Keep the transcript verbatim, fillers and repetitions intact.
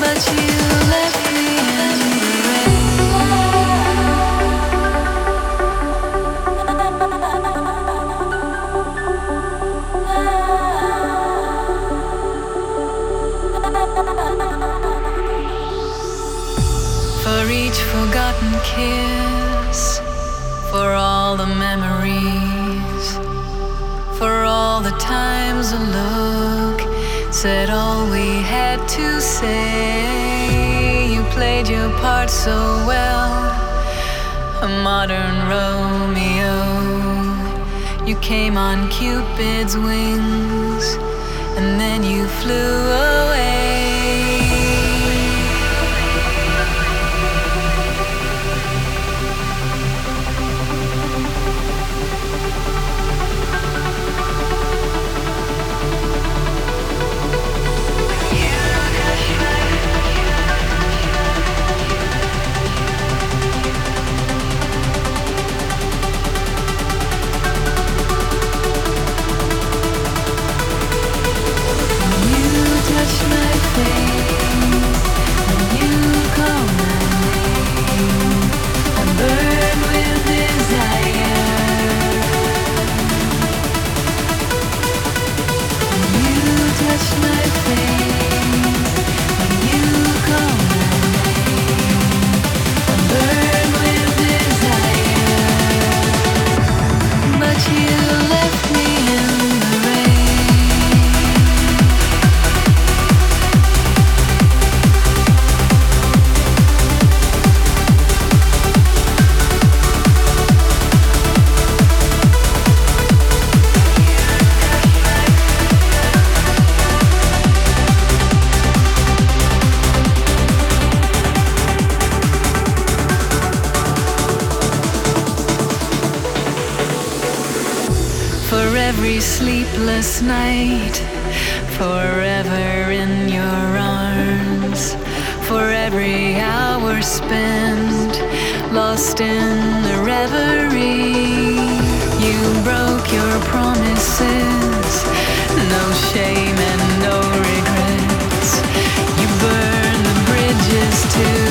but you left me in the for each forgotten kiss, for all the memories, for all the times a look said all we had to say. You played your part so well, a modern Romeo. You came on Cupid's wings, and then you flew away. Every sleepless night, forever in your arms, for every hour spent lost in the reverie. You broke your promises, no shame and no regrets. You burned the bridges too.